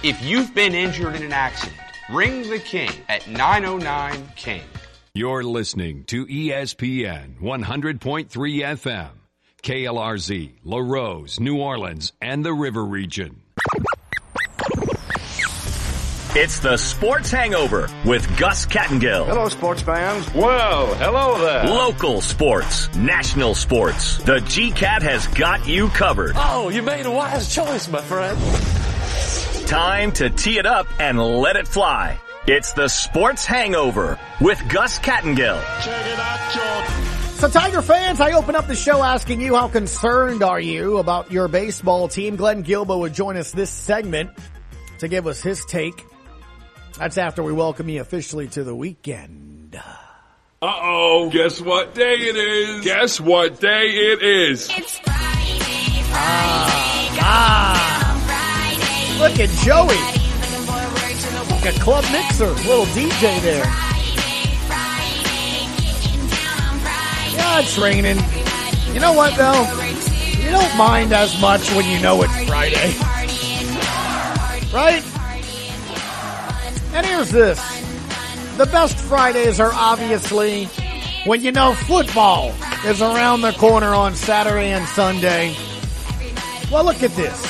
If you've been injured in an accident, ring the King at 909-KING. You're listening to ESPN 100.3 FM, KLRZ, LaRose, New Orleans, and the River Region. It's the Sports Hangover with Gus Kattengill. Hello, sports fans. Well, hello there. Local sports, national sports. The GCAT has got you covered. Oh, you made a wise choice, my friend. Time to tee it up and let it fly. It's the Sports Hangover with Gus Kattengill. Check it out, George. So, Tiger fans, I open up the show asking you, how concerned are you about your baseball team? Glenn Guilbeau would join us this segment to give us his take. That's after we welcome you officially to the weekend. Uh-oh. Guess what day it is? Guess what day it is? It's Friday, Friday. Look at Joey. Like a club mixer, little DJ there. Yeah, it's raining. You know what, though? You don't mind as much when you know it's Friday. Right? And here's this. The best Fridays are obviously when you know football is around the corner on Saturday and Sunday. Well, look at this.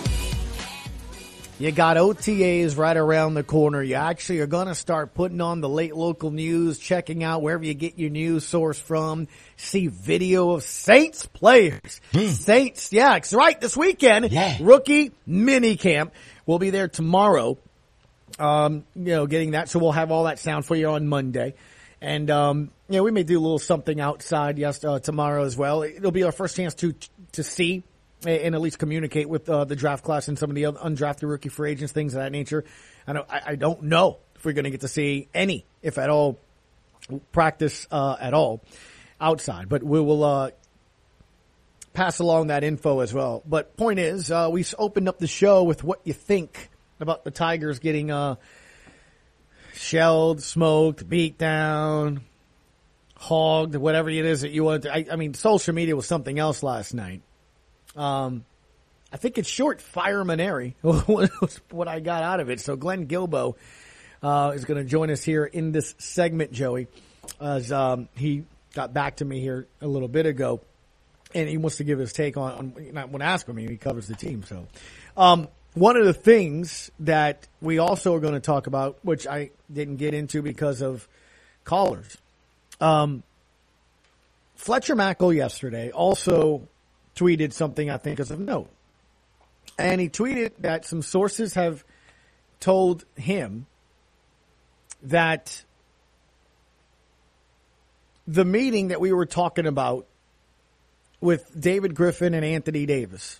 You got OTAs right around the corner. You actually are going to start putting on the late local news, checking out wherever you get your news source from. See video of Saints players. Saints, yeah, it's right, this weekend. Yeah. Rookie mini camp. We'll be there tomorrow. Getting that. So we'll have all that sound for you on Monday. And, we may do a little something outside tomorrow as well. It'll be our first chance to see and at least communicate with the draft class and some of the other undrafted rookie free agents, things of that nature. I don't know if we're going to get to see any, if at all, practice at all outside. But we will pass along that info as well. But point is, we opened up the show with what you think about the Tigers getting shelled, smoked, beat down, hogged, whatever it is that you want to. I mean, social media was something else last night. I think it's short, firemanary, was what I got out of it. So Glenn Guilbeau is going to join us here in this segment, Joey, as he got back to me here a little bit ago, and he wants to give his take on not want to ask him, he covers the team. So one of the things that we also are going to talk about, which I didn't get into because of callers, Fletcher Mackel yesterday also tweeted something I think is of note. And he tweeted that some sources have told him that the meeting that we were talking about with David Griffin and Anthony Davis,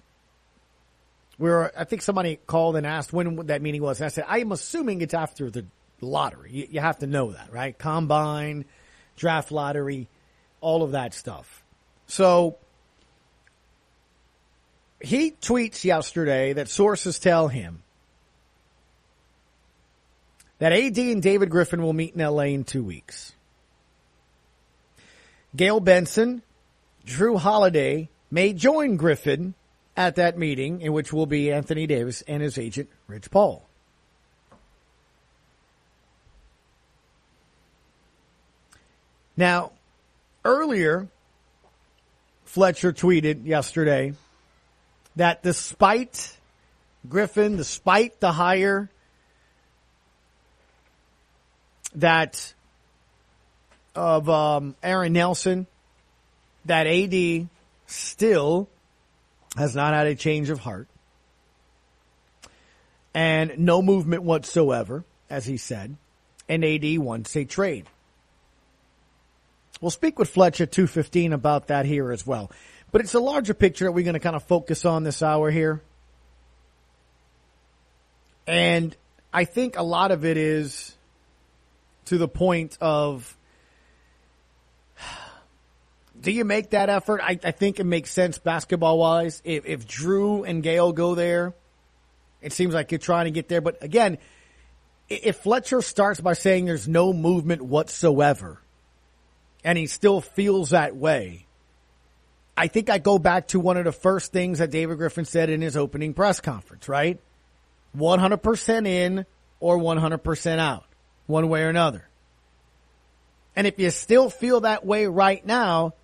I think somebody called and asked when that meeting was. And I said, I am assuming it's after the lottery. You have to know that, right? Combine, draft lottery, all of that stuff. So he tweets yesterday that sources tell him that AD and David Griffin will meet in LA in 2 weeks. Gail Benson, Drew Holiday may join Griffin at that meeting, in which will be Anthony Davis and his agent, Rich Paul. Now, earlier, Fletcher tweeted yesterday that despite Griffin, despite the hire that of Aaron Nelson, that AD still has not had a change of heart and no movement whatsoever, as he said, and AD wants a trade. We'll speak with Fletcher 2:15 about that here as well. But it's a larger picture that we're going to kind of focus on this hour here. And I think a lot of it is to the point of, do you make that effort? I think it makes sense basketball-wise. If Drew and Gail go there, it seems like you're trying to get there. But again, if Fletcher starts by saying there's no movement whatsoever, and he still feels that way, I think I go back to one of the first things that David Griffin said in his opening press conference, right? 100% in or 100% out, one way or another. And if you still feel that way right now,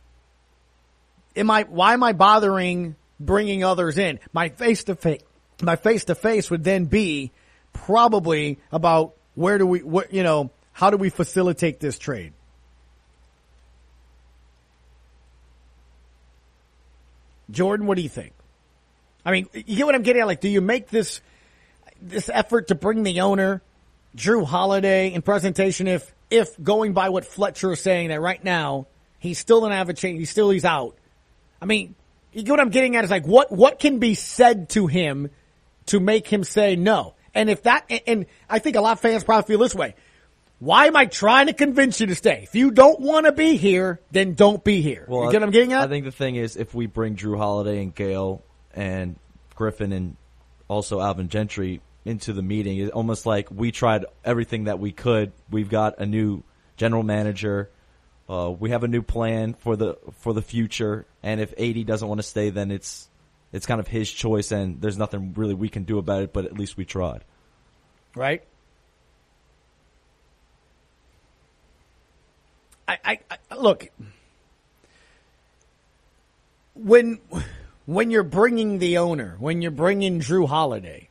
why am I bothering bringing others in? My face-to-face would then be probably about how do we facilitate this trade? Jordan, what do you think? I mean, you get what I'm getting at? Like, do you make this effort to bring the owner, Drew Holiday, in presentation if going by what Fletcher is saying that right now he's still going to have a change, he's out. I mean, you get what I'm getting at is like what can be said to him to make him say no? And and I think a lot of fans probably feel this way. Why am I trying to convince you to stay? If you don't want to be here, then don't be here. Well, you get what I'm getting at? I think the thing is if we bring Drew Holiday and Gale and Griffin and also Alvin Gentry into the meeting, it's almost like we tried everything that we could. We've got a new general manager. We have a new plan for the future. And if AD doesn't want to stay, then it's kind of his choice, and there's nothing really we can do about it. But at least we tried. Right. I look, when you're bringing the owner, when you're bringing Drew Holiday,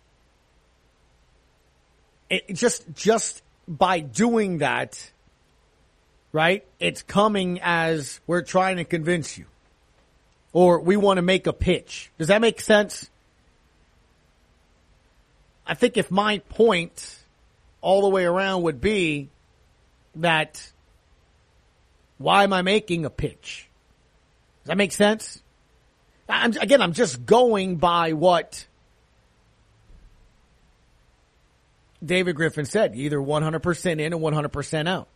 it just by doing that, right? It's coming as we're trying to convince you, or we want to make a pitch. Does that make sense? I think if my point all the way around would be that, why am I making a pitch? Does that make sense? I'm just going by what David Griffin said, either 100% in or 100% out.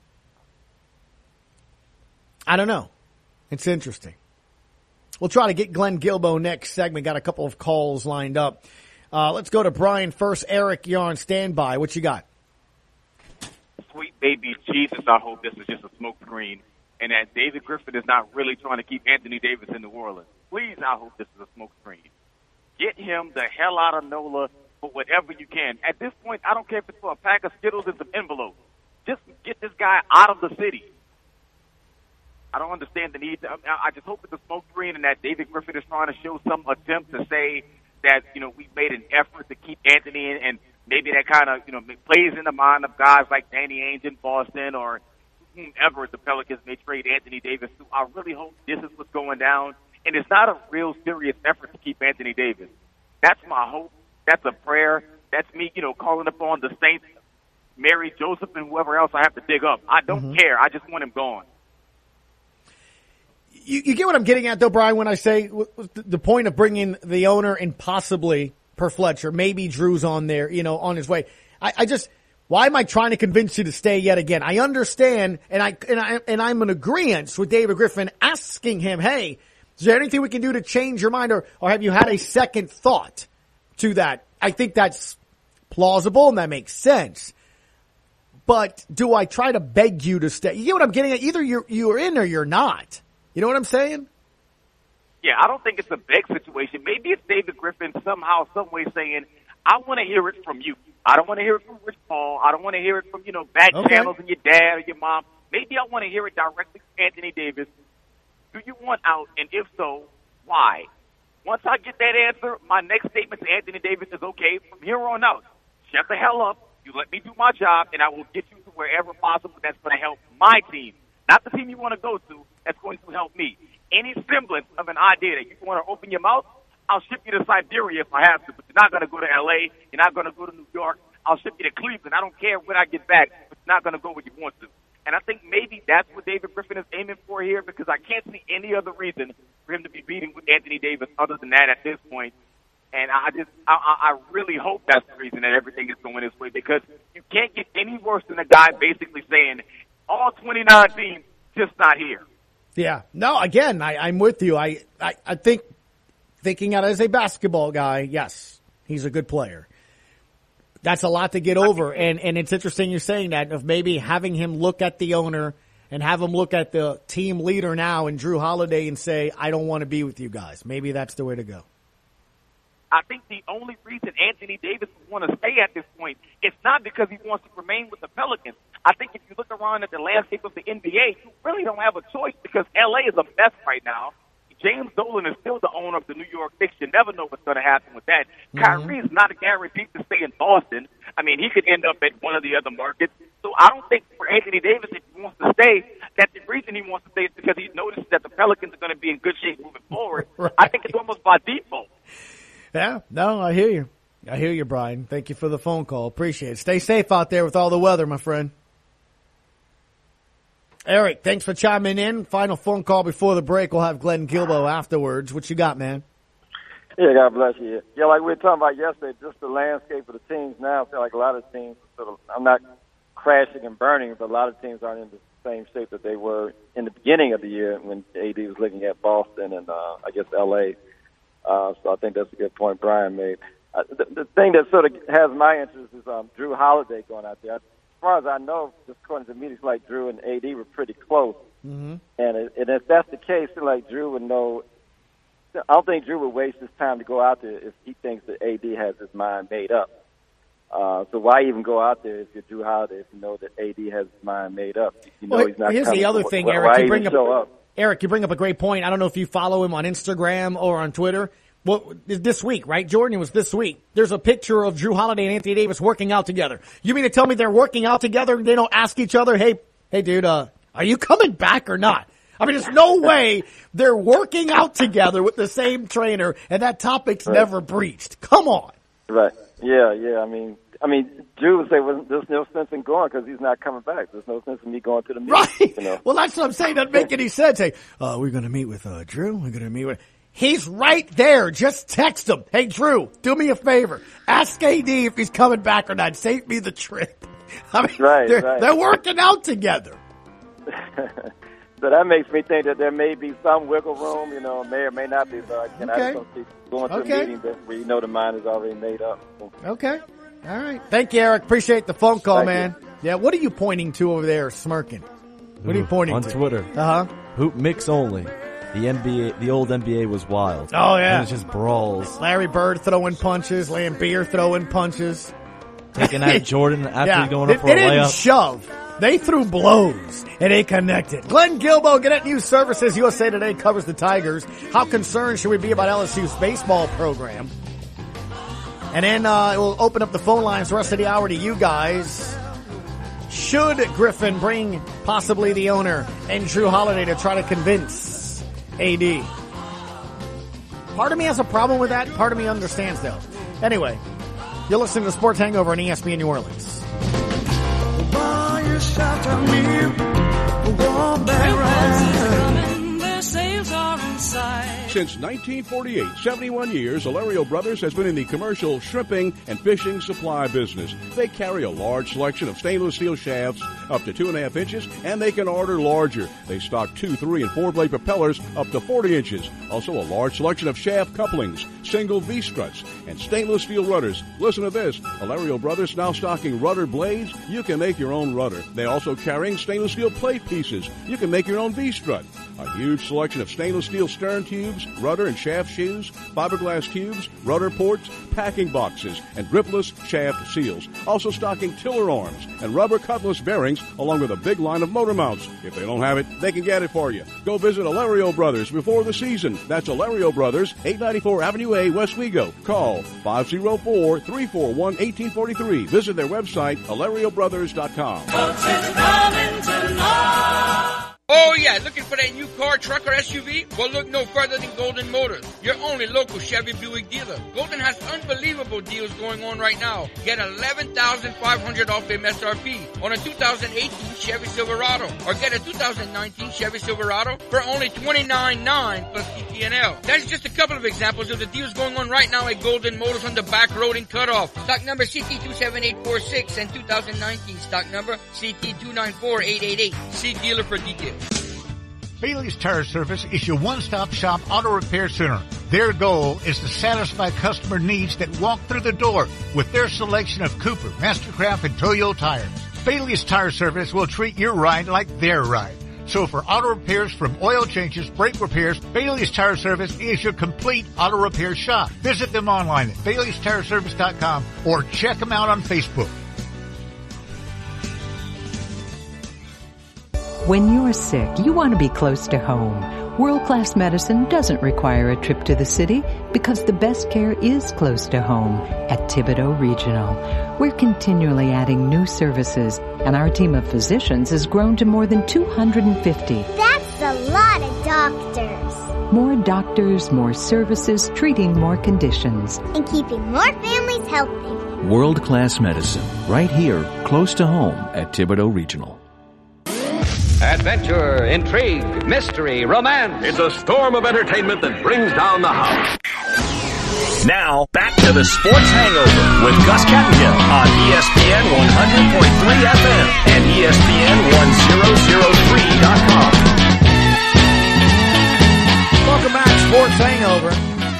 I don't know. It's interesting. We'll try to get Glenn Guilbeau next segment. Got a couple of calls lined up. Let's go to Brian first. Eric, you're on standby. What you got? Sweet baby Jesus, I hope this is just a smoke screen and that David Griffin is not really trying to keep Anthony Davis in New Orleans. Please, I hope this is a smoke screen. Get him the hell out of NOLA for whatever you can. At this point, I don't care if it's for a pack of Skittles and some envelopes. Just get this guy out of the city. I don't understand the need. I just hope it's a smoke screen and that David Griffin is trying to show some attempt to say that, we've made an effort to keep Anthony in, and maybe that kind of, plays in the mind of guys like Danny Ainge in Boston or whomever the Pelicans may trade Anthony Davis to. I really hope this is what's going down, and it's not a real serious effort to keep Anthony Davis. That's my hope. That's a prayer. That's me, calling upon the Saints, Mary, Joseph, and whoever else I have to dig up. I don't care. I just want him gone. You get what I'm getting at, though, Brian, when I say the point of bringing the owner and possibly per Fletcher, maybe Drew's on there, on his way. Why am I trying to convince you to stay yet again? I understand, and I'm in agreement with David Griffin asking him, hey, is there anything we can do to change your mind, or have you had a second thought to that? I think that's plausible and that makes sense. But do I try to beg you to stay? You get what I'm getting at? Either you're in or you're not. You know what I'm saying? Yeah, I don't think it's a beg situation. Maybe it's David Griffin somehow, some way saying, I want to hear it from you. I don't want to hear it from Rich Paul. I don't want to hear it from, bad channels and your dad or your mom. Maybe I want to hear it directly from Anthony Davis. Do you want out? And if so, why? Once I get that answer, my next statement to Anthony Davis is, okay, from here on out, shut the hell up. You let me do my job, and I will get you to wherever possible that's going to help my team. Not the team you want to go to, that's going to help me. Any semblance of an idea that you want to open your mouth, I'll ship you to Siberia if I have to, but you're not going to go to L.A., you're not going to go to New York, I'll ship you to Cleveland. I don't care when I get back, but you're not going to go where you want to. And I think maybe that's what David Griffin is aiming for here, because I can't see any other reason for him to be beating with Anthony Davis other than that at this point. And I really hope that's the reason that everything is going this way, because you can't get any worse than a guy basically saying, all 29 teams, just not here. Yeah. No, again, I'm with you. I think, thinking out as a basketball guy, yes, he's a good player. That's a lot to get over. And it's interesting you're saying that, of maybe having him look at the owner and have him look at the team leader now and Drew Holiday and say, I don't want to be with you guys. Maybe that's the way to go. I think the only reason Anthony Davis would want to stay at this point, it's not because he wants to remain with the Pelicans. I think if you look around at the landscape of the NBA, you really don't have a choice because LA is a mess right now. James Dolan is still the owner of the New York Knicks. You never know what's going to happen with that. Kyrie is not guaranteed to stay in Boston. I mean, he could end up at one of the other markets. So I don't think for Anthony Davis, if he wants to stay, that the reason he wants to stay is because he notices that the Pelicans are going to be in good shape moving forward. Right. I think it's almost by default. Yeah, no, I hear you. I hear you, Brian. Thank you for the phone call. Appreciate it. Stay safe out there with all the weather, my friend. Eric, thanks for chiming in. Final phone call before the break. We'll have Glenn Guilbeau afterwards. What you got, man? Yeah, God bless you. Yeah, like we were talking about yesterday, just the landscape of the teams now. I feel like a lot of teams sort of, I'm not crashing and burning, but a lot of teams aren't in the same shape that they were in the beginning of the year when AD was looking at Boston and I guess LA. So I think that's a good point Brian made. The thing that sort of has my interest is Drew Holiday going out there. As far as I know, just according to me, it's like Drew and AD were pretty close. Mm-hmm. And if that's the case, like Drew would know. I don't think Drew would waste his time to go out there if he thinks that AD has his mind made up. So why even go out there if you're Drew Holiday if you know that AD has his mind made up? You know he's not here's coming. the other thing, Why Eric. You bring up a great point. I don't know if you follow him on Instagram or on Twitter. Well, this week, right, Jordan? It was this week. There's a picture of Drew Holiday and Anthony Davis working out together. You mean to tell me they're working out together and they don't ask each other, hey, dude, are you coming back or not? I mean, there's no way they're working out together with the same trainer and that topic's never breached. Come on. Right. Yeah. I mean, Drew would say, well, there's no sense in going because he's not coming back. There's no sense in me going to the meeting. Right. You know? Well, that's what I'm saying. Doesn't make any sense. Hey, we're going to meet with Drew. We're going to meet with... He's right there. Just text him. Hey, Drew, do me a favor. Ask AD if he's coming back or not. Save me the trip. I mean, they're working out together. So that makes me think that there may be some wiggle room, may or may not be. But I just don't see going to a meeting where you know the mind is already made up. Okay. All right. Thank you, Eric. Appreciate the phone call, man. Yeah, what are you pointing to over there smirking? What are you pointing on to? On Twitter. Uh-huh. Hoop mix only. The old NBA was wild. Oh, yeah. It was just brawls. Larry Bird throwing punches, Lambeer throwing punches. Taking out Jordan after going up for a layup. They didn't shove. They threw blows, and they connected. Glenn Guilbeau, Gannett News Services, USA Today covers the Tigers. How concerned should we be about LSU's baseball program? And then we'll open up the phone lines the rest of the hour to you guys. Should Griffin bring possibly the owner and Drew Holiday to try to convince AD? Part of me has a problem with that. Part of me understands, though. Anyway, you're listening to Sports Hangover on ESPN New Orleans. Since 1948, 71 years, Alario Brothers has been in the commercial shrimping and fishing supply business. They carry a large selection of stainless steel shafts up to 2.5 inches, and they can order larger. They stock 2, 3, and 4-blade propellers up to 40 inches. Also a large selection of shaft couplings, single V-struts, and stainless steel rudders. Listen to this. Alario Brothers now stocking rudder blades. You can make your own rudder. They also carrying stainless steel plate pieces. You can make your own V-strut. A huge selection of stainless steel stern tubes, rudder and shaft shoes, fiberglass tubes, rudder ports, packing boxes, and gripless shaft seals. Also stocking tiller arms and rubber cutlass bearings, along with a big line of motor mounts. If they don't have it, they can get it for you. Go visit Alario Brothers before the season. That's Alario Brothers, 894 Avenue A, West Wego. Call 504-341-1843. Visit their website, alariobrothers.com. Oh yeah, looking for that new car, truck, or SUV? Well, look no further than Golden Motors, your only local Chevy Buick dealer. Golden has unbelievable deals going on right now. Get $11,500 off MSRP on a 2018 Chevy Silverado, or get a 2019 Chevy Silverado for only $29,900 plus TTNL. That's just a couple of examples of the deals going on right now at Golden Motors on the back road in Cutoff. Stock number CT27846 and 2019 stock number CT294888. See dealer for details. Bailey's Tire Service is your one-stop shop auto repair center. Their goal is to satisfy customer needs that walk through the door with their selection of Cooper, Mastercraft, and Toyo tires. Bailey's Tire Service will treat your ride like their ride. So for auto repairs from oil changes, brake repairs, Bailey's Tire Service is your complete auto repair shop. Visit them online at Bailey'sTireService.com or check them out on Facebook. When you're sick, you want to be close to home. World-class medicine doesn't require a trip to the city because the best care is close to home at Thibodeau Regional. We're continually adding new services, and our team of physicians has grown to more than 250. That's a lot of doctors. More doctors, more services, treating more conditions. And keeping more families healthy. World-class medicine, right here, close to home at Thibodeau Regional. Adventure, intrigue, mystery, romance. It's a storm of entertainment that brings down the house. Now, back to the Sports Hangover with Gus Kattengell on ESPN 100.3 FM and ESPN1003.com. Welcome back, Sports Hangover.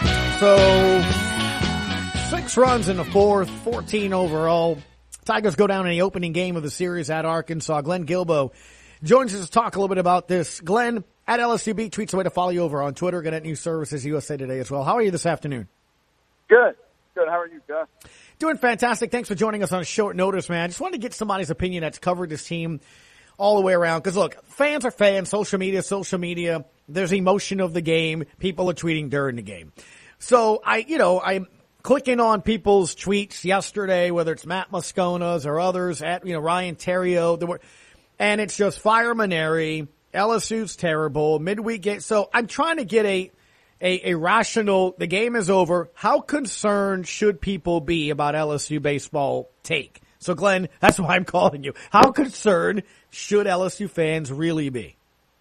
So, 6 runs in the fourth, 14 overall. Tigers go down in the opening game of the series at Arkansas. Glenn Guilbeau joins us to talk a little bit about this. Glenn, at LSU Beat, tweets a way to follow you over on Twitter. Gannett News Services, USA Today as well. How are you this afternoon? Good. Good. How are you, Gus? Doing fantastic. Thanks for joining us on short notice, man. I just wanted to get somebody's opinion that's covered this team all the way around. Because, look, fans are fans. Social media. There's emotion of the game. People are tweeting during the game. So, I'm clicking on people's tweets yesterday, whether it's Matt Moscona's or others, at, Ryan Theriot. And it's just fire Mainieri. LSU's terrible. Midweek game. So I'm trying to get a rational, the game is over. How concerned should people be about LSU baseball take? So Glenn, that's why I'm calling you. How concerned should LSU fans really be?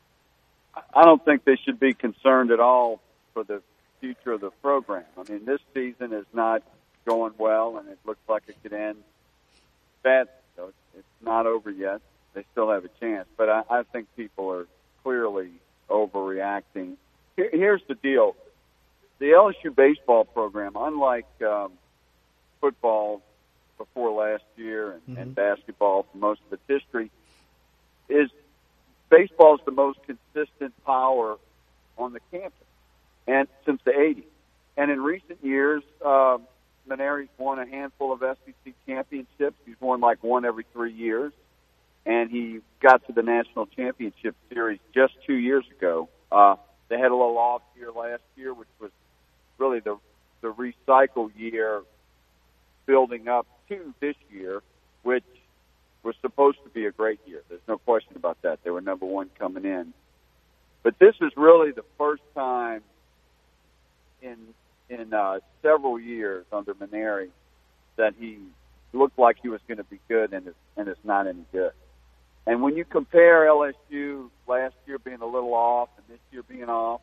I don't think they should be concerned at all for the future of the program. I mean, this season is not going well, and it looks like it could end bad. So it's not over yet. They still have a chance, but I think people are clearly overreacting. Here's the deal. The LSU baseball program, unlike football before last year and basketball for most of its history, is baseball is the most consistent power on the campus, and since the 80s. And in recent years, Mainieri's won a handful of SEC championships. He's won like one every 3 years. And he got to the National Championship Series just 2 years ago. They had a little off year last year, which was really the recycle year building up to this year, which was supposed to be a great year. There's no question about that. They were number one coming in. But this is really the first time in several years under Mainieri that he looked like he was going to be good, and it's not any good. And when you compare LSU last year being a little off and this year being off,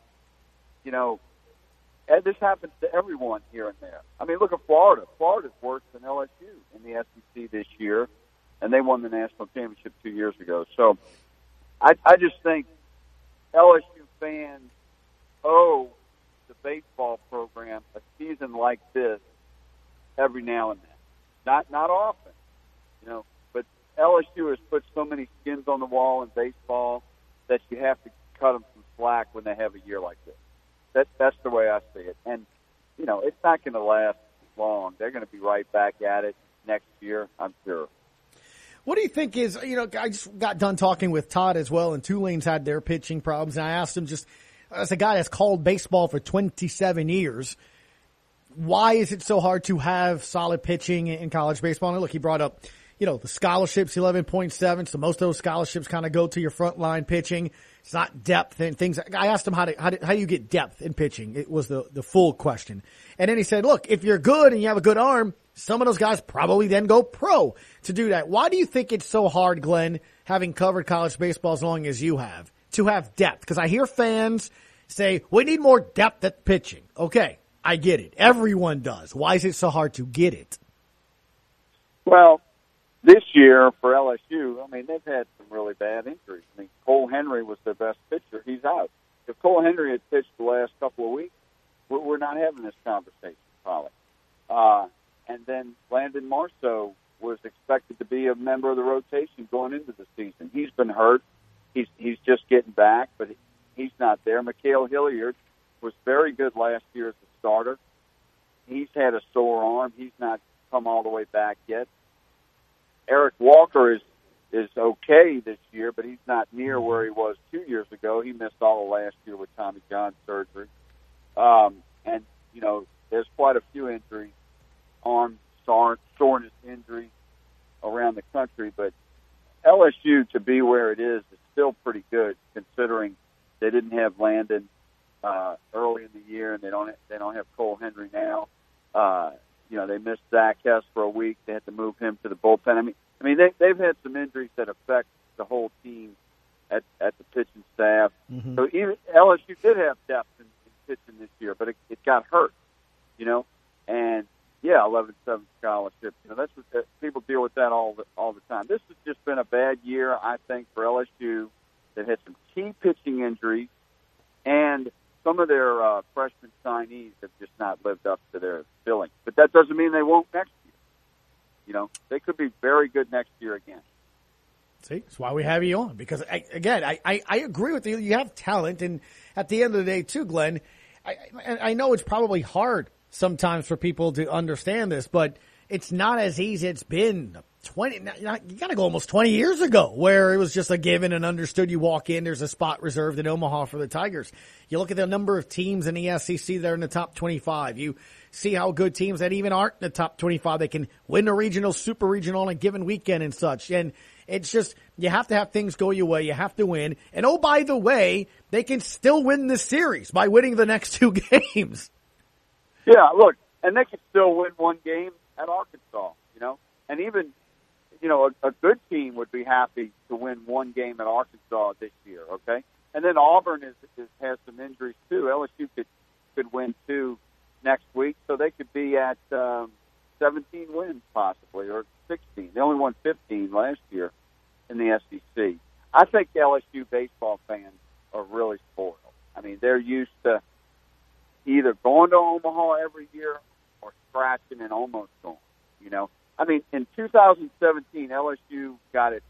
this happens to everyone here and there. I mean, look at Florida. Florida's worse than LSU in the SEC this year, and they won the national championship 2 years ago. So I just think LSU fans owe the baseball program a season like this every now and then. Not often, but LSU has put so many skins on the wall in baseball that you have to cut them some slack when they have a year like this. That's the way I see it. And, it's not going to last long. They're going to be right back at it next year, I'm sure. What do you think is, I just got done talking with Todd as well, and Tulane's had their pitching problems, and I asked him just, as a guy that's called baseball for 27 years, why is it so hard to have solid pitching in college baseball? And look, he brought up, the scholarships, 11.7, so most of those scholarships kind of go to your frontline pitching. It's not depth and things. I asked him how do you get depth in pitching? It was the full question. And then he said, look, if you're good and you have a good arm, some of those guys probably then go pro to do that. Why do you think it's so hard, Glenn, having covered college baseball as long as you have, to have depth? Because I hear fans say, we need more depth at pitching. Okay, I get it. Everyone does. Why is it so hard to get it? Well, this year for LSU, they've had some really bad injuries. Cole Henry was their best pitcher. He's out. If Cole Henry had pitched the last couple of weeks, we're not having this conversation, probably. And then Landon Marceau was expected to be a member of the rotation going into the season. He's been hurt. he's just getting back, but he's not there. Mikhail Hilliard was very good last year as a starter. He's had a sore arm. He's not come all the way back yet. Eric Walker is okay this year, but he's not near where he was 2 years ago. He missed all of last year with Tommy John surgery. And, you know, there's quite a few injuries, arm soreness injuries around the country. But LSU, to be where it is still pretty good, considering they didn't have Landon early in the year, and they don't have Cole Henry now. You know, they missed Zach Hess for a week. They had to move him to the bullpen. I mean, they've had some injuries that affect the whole team at the pitching staff. Mm-hmm. So even LSU did have depth in pitching this year, but it got hurt, you know. And yeah, 11-7 scholarship. You know, that's what people deal with that all the time. This has just been a bad year, I think, for LSU. That had some key pitching injuries, and some of their freshman signees have just not lived up to their billing. But that doesn't mean they won't next year. You know, they could be very good next year again. See, that's why we have you on. Because, I agree with you. You have talent. And at the end of the day, too, Glenn, I know it's probably hard sometimes for people to understand this, but it's not as easy. It's been 20, you got to go almost 20 years ago where it was just a given and understood. You walk in, there's a spot reserved in Omaha for the Tigers. You look at the number of teams in the SEC that are in the top 25. You see how good teams that even aren't in the top 25, they can win a regional, super regional on a given weekend and such. And it's just, you have to have things go your way. You have to win. And oh, by the way, they can still win this series by winning the next two games. Yeah, look, and they can still win one game at Arkansas, you know, and even, you know, a good team would be happy to win one game at Arkansas this year, okay? And then Auburn has some injuries, too. LSU could win 2 next week, so they could be at 17 wins possibly, or 16. They only won 15 last year in the SEC. I think LSU baseball fans are really spoiled. I mean, they're used to either going to Omaha every year or scratching and almost going, you know. I mean, in 2017, LSU got it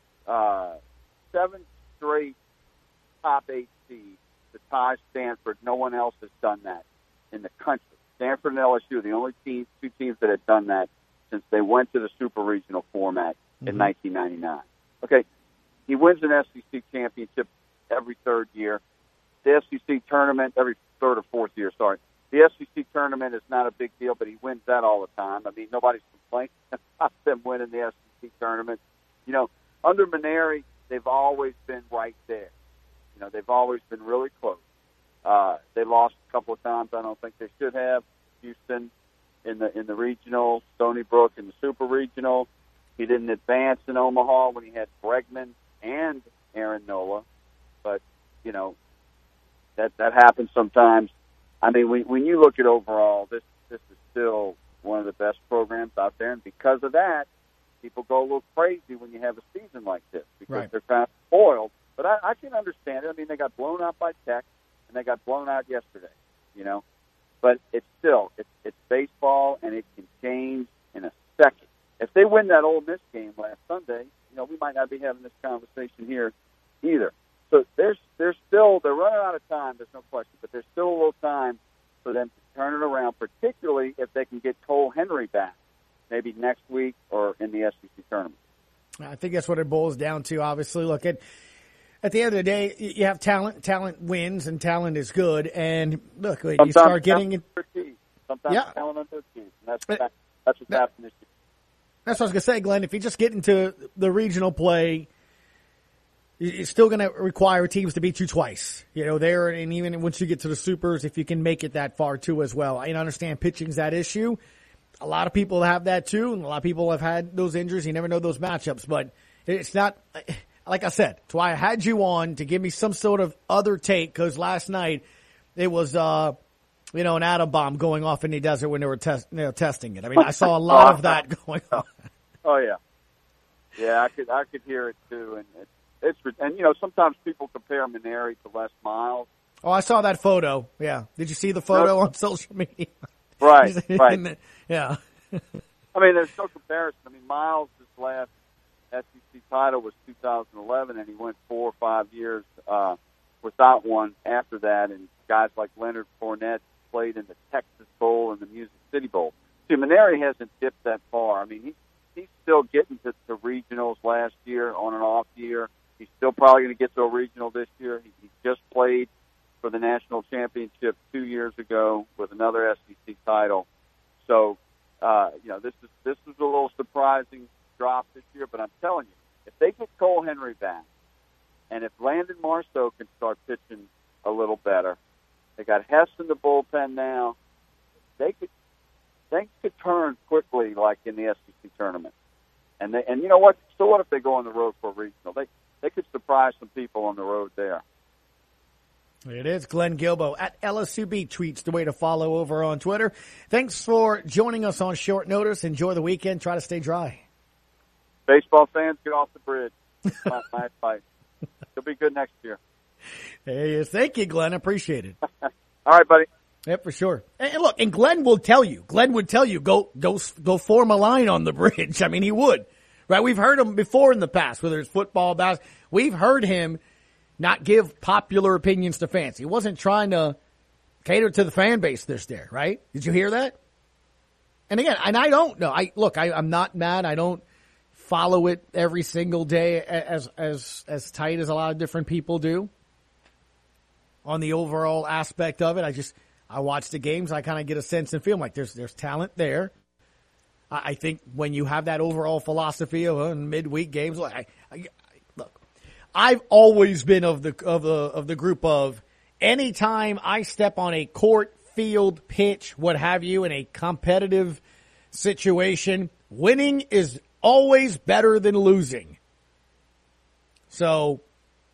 7 straight top 8 seeds to tie Stanford. No one else has done that in the country. Stanford and LSU are the only two teams that have done that since they went to the super regional format in 1999. Okay, he wins an SEC championship every third year. The SEC tournament every third or fourth year, sorry. The SEC tournament is not a big deal, but he wins that all the time. I mean, nobody's complaining about them winning the SEC tournament. You know, under Maneri, they've always been right there. You know, they've always been really close. They lost a couple of times. I don't think they should have. Houston in the regional, Stony Brook in the super regional. He didn't advance in Omaha when he had Bregman and Aaron Nola. But, you know, that happens sometimes. I mean, when you look at overall, this is still one of the best programs out there. And because of that, people go a little crazy when you have a season like this because they're kind of spoiled. But I can understand it. I mean, they got blown out by Tech, and they got blown out yesterday, you know. But it's still, it's baseball, and it can change in a second. If they win that Ole Miss game last Sunday, you know, we might not be having this conversation here either. So they're running out of time, there's no question, but there's still a little time for them to turn it around, particularly if they can get Cole Henry back, maybe next week or in the SEC tournament. I think that's what it boils down to, obviously. Look, at the end of the day, you have talent. Talent wins, and talent is good. And look, sometimes you start getting it. Sometimes talent on their team. That's what's happening this year. That's what I was going to say, Glenn. If you just get into the regional play, it's still going to require teams to beat you twice. You know, there, and even once you get to the supers, if you can make it that far too as well. I understand pitching's that issue. A lot of people have that too, and a lot of people have had those injuries. You never know those matchups, but it's not, like I said, that's why I had you on to give me some sort of other take, because last night it was, you know, an atom bomb going off in the desert when they were testing it. I mean, I saw a lot of that going on. Oh yeah. Yeah, I could hear it too, and and you know, sometimes people compare Maneri to Les Miles. Oh, I saw that photo. Yeah. Did you see the photo on social media? Right. Yeah. I mean, there's no comparison. I mean, Miles' last SEC title was 2011, and he went 4 or 5 years without one after that. And guys like Leonard Fournette played in the Texas Bowl and the Music City Bowl. See, Mainieri hasn't dipped that far. I mean, he's still getting to regionals last year on an off year. He's still probably going to get to a regional this year. He just played for the national championship 2 years ago with another SEC title. So, this is a little surprising drop this year. But I'm telling you, if they get Cole Henry back, and if Landon Marceau can start pitching a little better, they got Hess in the bullpen now. Things could turn quickly, like in the SEC tournament. And you know what? So what if they go on the road for a regional? They could surprise some people on the road there. It is Glenn Guilbeau at LSUB tweets the way to follow over on Twitter. Thanks for joining us on short notice. Enjoy the weekend. Try to stay dry. Baseball fans, get off the bridge. Nice fight. It'll be good next year. Hey, thank you, Glenn. Appreciate it. All right, buddy. Yep, for sure. And look, and Glenn will tell you. Glenn would tell you, go form a line on the bridge. I mean, he would. Right? We've heard him before in the past, whether it's football, basketball. We've heard him not give popular opinions to fans. He wasn't trying to cater to the fan base that's there, right? Did you hear that? And again, and I don't know. I'm not mad. I don't follow it every single day as tight as a lot of different people do on the overall aspect of it. I watch the games. I kind of get a sense and feel like there's talent there. I think when you have that overall philosophy of midweek games, look, I've always been of the group of anytime I step on a court, field, pitch, what have you, in a competitive situation, winning is always better than losing. So,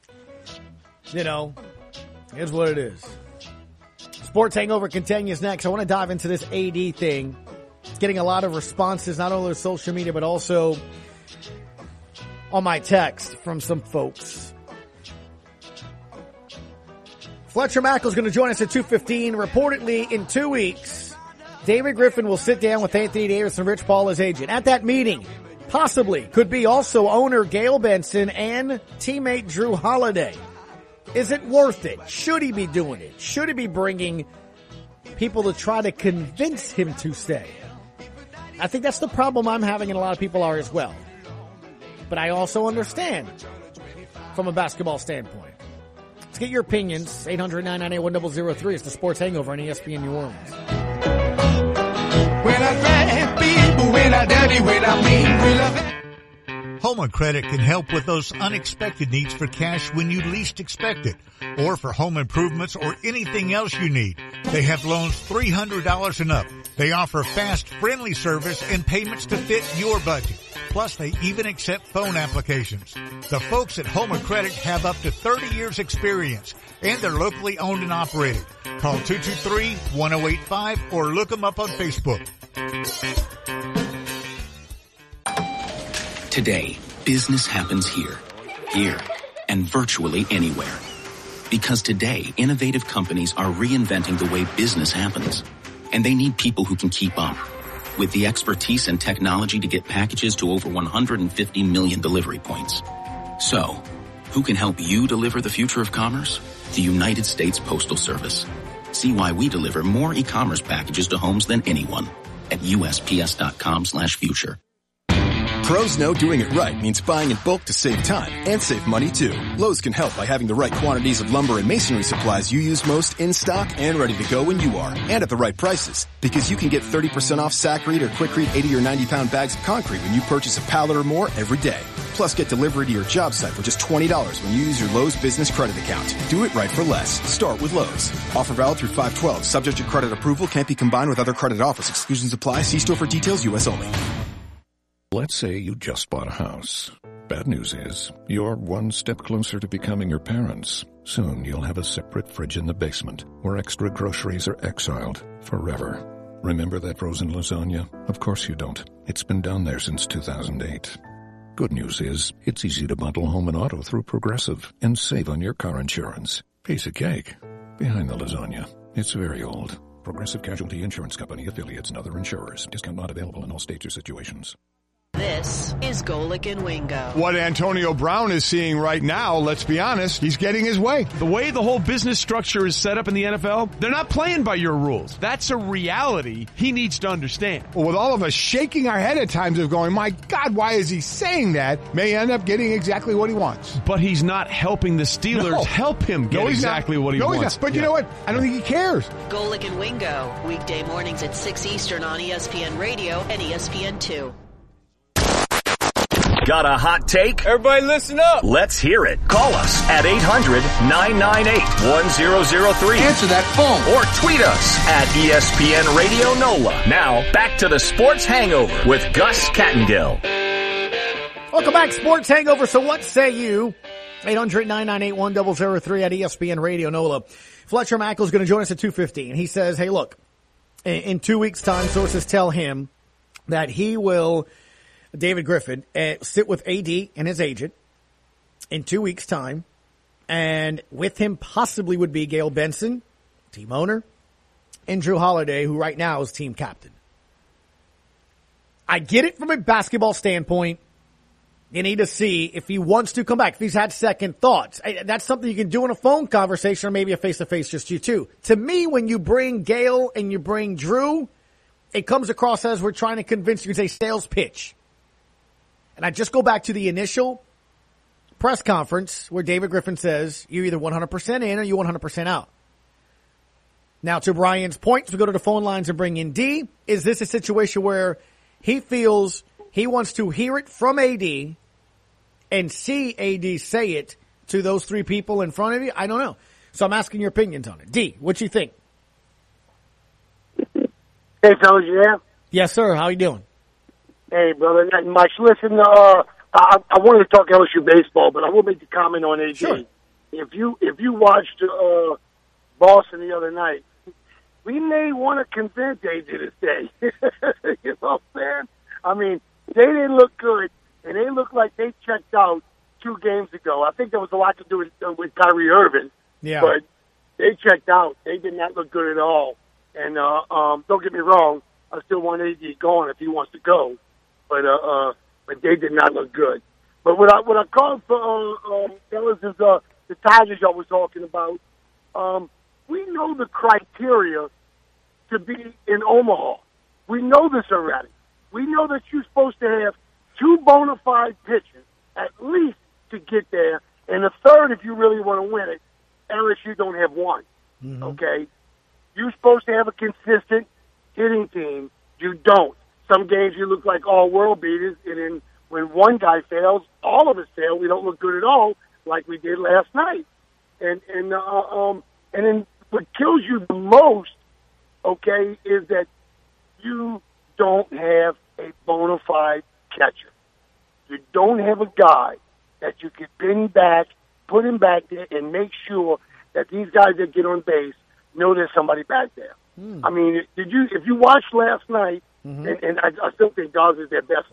here's what it is. Sports Hangover continues next. I want to dive into this AD thing. It's getting a lot of responses, not only on social media, but also on my text from some folks. Fletcher Mackel's going to join us at 2:15. Reportedly, in 2 weeks, David Griffin will sit down with Anthony Davis and Rich Paul as agent. At that meeting, possibly, could be also owner Gail Benson and teammate Drew Holiday. Is it worth it? Should he be doing it? Should he be bringing people to try to convince him to stay? I think that's the problem I'm having, and a lot of people are as well. But I also understand from a basketball standpoint. Let's get your opinions. 800-998-1003 is the Sports Hangover on ESPN New Orleans. When I grab people, when I dirty, when I mean, we love it. Home Credit can help with those unexpected needs for cash when you least expect it, or for home improvements or anything else you need. They have loans $300 and up. They offer fast, friendly service and payments to fit your budget. Plus, they even accept phone applications. The folks at Home Credit have up to 30 years experience, and they're locally owned and operated. Call 223-1085 or look them up on Facebook. Today, business happens here, and virtually anywhere. Because today, innovative companies are reinventing the way business happens. And they need people who can keep up. With the expertise and technology to get packages to over 150 million delivery points. So, who can help you deliver the future of commerce? The United States Postal Service. See why we deliver more e-commerce packages to homes than anyone at USPS.com/future. Pros know doing it right means buying in bulk to save time and save money too. Lowe's can help by having the right quantities of lumber and masonry supplies you use most in stock and ready to go when you are, and at the right prices. Because you can get 30% off Sakrete or Quikrete 80 or 90-pound bags of concrete when you purchase a pallet or more every day. Plus, get delivery to your job site for just $20 when you use your Lowe's Business Credit account. Do it right for less. Start with Lowe's. Offer valid through 5/12. Subject to credit approval. Can't be combined with other credit offers. Exclusions apply. See store for details. U.S. only. Let's say you just bought a house. Bad news is, you're one step closer to becoming your parents. Soon you'll have a separate fridge in the basement, where extra groceries are exiled forever. Remember that frozen lasagna? Of course you don't. It's been down there since 2008. Good news is, it's easy to bundle home and auto through Progressive and save on your car insurance. Piece of cake. Behind the lasagna, it's very old. Progressive Casualty Insurance Company, affiliates, and other insurers. Discount not available in all states or situations. This is Golic and Wingo. What Antonio Brown is seeing right now, let's be honest, he's getting his way. The way the whole business structure is set up in the NFL, they're not playing by your rules. That's a reality he needs to understand. Well, with all of us shaking our head at times of going, my God, why is he saying that? May end up getting exactly what he wants. But he's not helping the Steelers help him get exactly what he wants. But you know what? I don't think he cares. Golic and Wingo, weekday mornings at 6 Eastern on ESPN Radio and ESPN2. Got a hot take? Everybody listen up. Let's hear it. Call us at 800-998-1003. Answer that phone. Or tweet us at ESPN Radio NOLA. Now, back to the Sports Hangover with Gus Kattengill. Welcome back, Sports Hangover. So what say you? 800-998-1003 at ESPN Radio NOLA. Fletcher Mackel's going to join us at 2:15. He says, hey, look, in 2 weeks' time, sources tell him that he will, David Griffin, sit with AD and his agent in 2 weeks' time. And with him possibly would be Gail Benson, team owner, and Drew Holiday, who right now is team captain. I get it from a basketball standpoint. You need to see if he wants to come back, if he's had second thoughts. That's something you can do in a phone conversation or maybe a face-to-face, just you two. To me, when you bring Gail and you bring Drew, it comes across as we're trying to convince you. It's a sales pitch. And I just go back to the initial press conference where David Griffin says you're either 100% in or you're 100% out. Now, to Brian's point, we go to the phone lines and bring in D. Is this a situation where he feels he wants to hear it from AD and see AD say it to those three people in front of you? I don't know. So I'm asking your opinions on it. D, what you think? Hey, fellas, you there? Yes, sir. How you doing? Hey, brother, not much. Listen, I wanted to talk LSU baseball, but I will make the comment on AD. Sure. If you watched Boston the other night, we may want to convince AD to stay. You know what I'm saying? I mean, they didn't look good, and they looked like they checked out 2 games ago. I think there was a lot to do with Kyrie Irving. Yeah. But they checked out. They did not look good at all. And don't get me wrong, I still want AD going if he wants to go. But they did not look good. But what I called for, fellas, is the Tigers y'all was talking about. We know the criteria to be in Omaha. We know this already. We know that you're supposed to have 2 bona fide pitchers at least to get there, and a third if you really want to win it. LSU don't have one. Mm-hmm. Okay? You're supposed to have a consistent hitting team. You don't. Some games you look like all world beaters, and then when one guy fails, all of us fail. We don't look good at all, like we did last night. And then what kills you the most, okay, is that you don't have a bona fide catcher. You don't have a guy that you can pin back, put him back there, and make sure that these guys that get on base know there's somebody back there. I mean, if you watched last night, and I still think Dawes is their best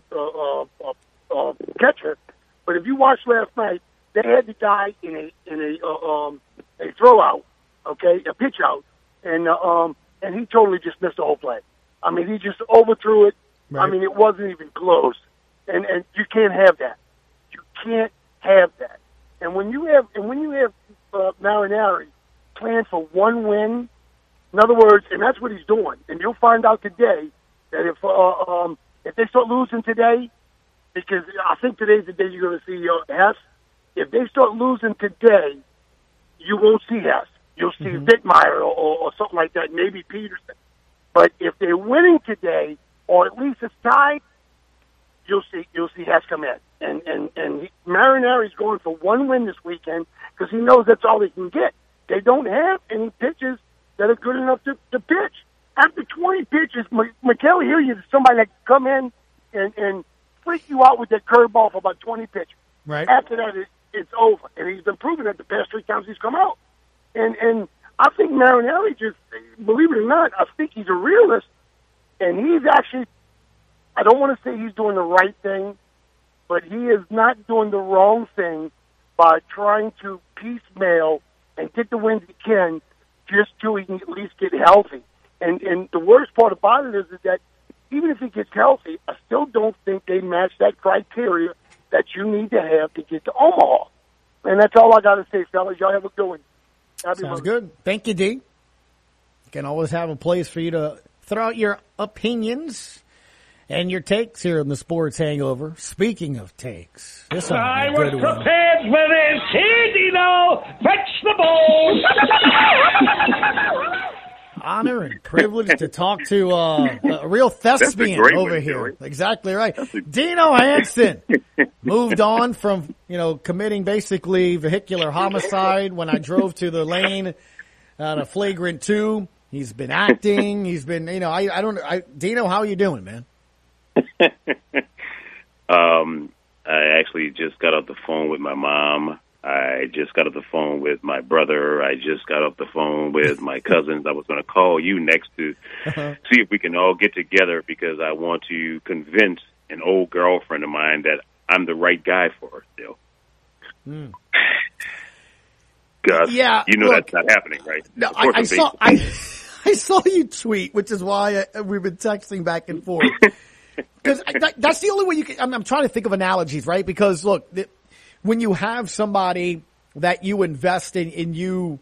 catcher, but if you watched last night, they had the guy in a throw out, okay, a pitch out, and he totally just missed the whole play. I mean, he just overthrew it. Right. I mean, it wasn't even close, and you can't have that. You can't have that. And when you have Marinari playing for one win, in other words, and that's what he's doing. And you'll find out today that if they start losing today, because I think today's the day you're going to see Hess. If they start losing today, you won't see Hess. You'll see Vittmeyer or something like that, maybe Peterson. But if they're winning today, or at least it's tied, you'll see Hess come in. And Marinari's going for one win this weekend because he knows that's all they can get. They don't have any pitches that are good enough to pitch. After 20 pitches, Mikel here is somebody that can come in and freak you out with that curveball for about 20 pitches. Right. After that, it's over. And he's been proving that the past 3 times he's come out. And I think Marinari just, believe it or not, I think he's a realist. And he's actually, I don't want to say he's doing the right thing, but he is not doing the wrong thing by trying to piecemeal and get the wins he can just so he can at least get healthy. And the worst part about it is that even if he gets healthy, I still don't think they match that criteria that you need to have to get to Omaha. And that's all I got to say, fellas. Y'all have a good one. Sounds good. Thank you, D. You can always have a place for you to throw out your opinions and your takes here in the Sports Hangover. Speaking of takes, this will be a good one. Prepared with this. Here, Dino. Fetch the ball. Honor and privilege to talk to a real thespian over here. Exactly right. Dino Hanson moved on from, committing basically vehicular homicide when I drove to the lane on a flagrant 2. He's been acting. He's been, Dino, how are you doing, man? I actually just got off the phone with my mom. I just got off the phone with my brother. I just got off the phone with my cousins. I was going to call you next to see if we can all get together because I want to convince an old girlfriend of mine that I'm the right guy for her still. Gus, that's not happening, right? No, I saw you tweet, which is why we've been texting back and forth. Because that's the only way you can. I'm trying to think of analogies, right? Because look, when you have somebody that you invest in and you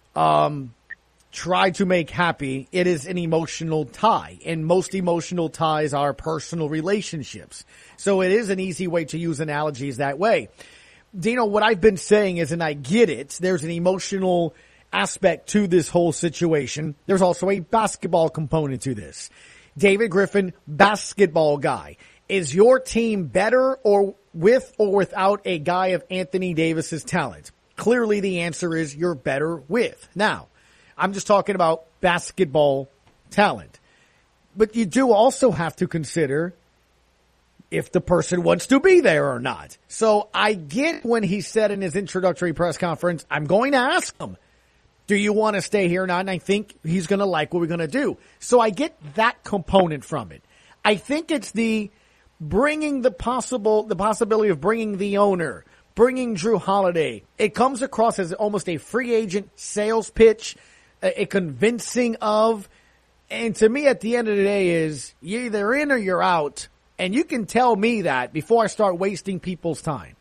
try to make happy, it is an emotional tie. And most emotional ties are personal relationships. So it is an easy way to use analogies that way. Dino, what I've been saying is, and I get it, there's an emotional aspect to this whole situation. There's also a basketball component to this. David Griffin, basketball guy. Is your team better or with or without a guy of Anthony Davis's talent? Clearly the answer is you're better with. Now, I'm just talking about basketball talent. But you do also have to consider if the person wants to be there or not. So I get when he said in his introductory press conference, I'm going to ask him, do you want to stay here or not? And I think he's going to like what we're going to do. So I get that component from it. I think it's the bringing the possibility of bringing the owner, bringing Drew Holiday. It comes across as almost a free agent sales pitch, a convincing of, and to me at the end of the day is you're either in or you're out. And you can tell me that before I start wasting people's time.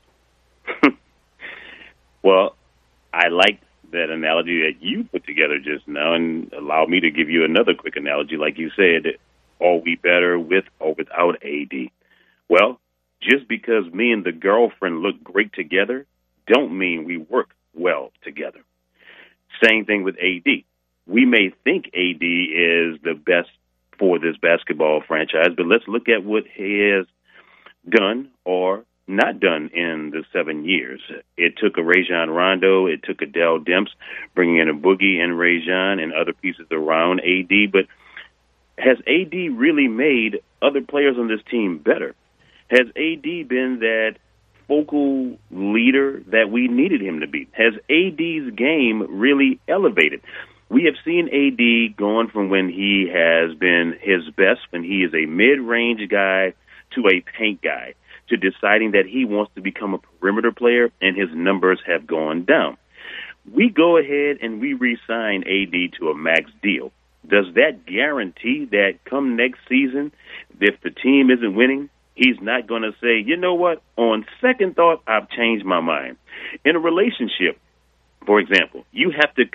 Well, I like that analogy that you put together just now, and allow me to give you another quick analogy. Like you said, are we better with or without AD? Well, just because me and the girlfriend look great together don't mean we work well together. Same thing with AD. We may think AD is the best for this basketball franchise, but let's look at what he has done or not done in the 7 years. It took a Rajon Rondo, it took a Dell Demps, bringing in a Boogie and Rajon and other pieces around AD, but has AD really made other players on this team better? Has AD been that focal leader that we needed him to be? Has AD's game really elevated? We have seen AD going from when he has been his best, when he is a mid-range guy, to a paint guy, to deciding that he wants to become a perimeter player, and his numbers have gone down. We go ahead and we re-sign AD to a max deal. Does that guarantee that come next season, if the team isn't winning, he's not going to say, you know what, on second thought, I've changed my mind? In a relationship, for example, you have to